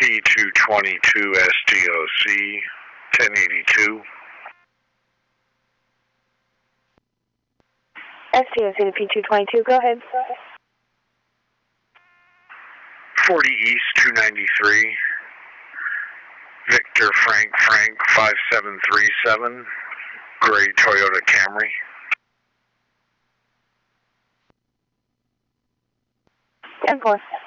P222 SDOC 1082. SDOC to P222, go ahead. 40 East 293. Victor Frank 5737. Gray Toyota Camry. 10-4.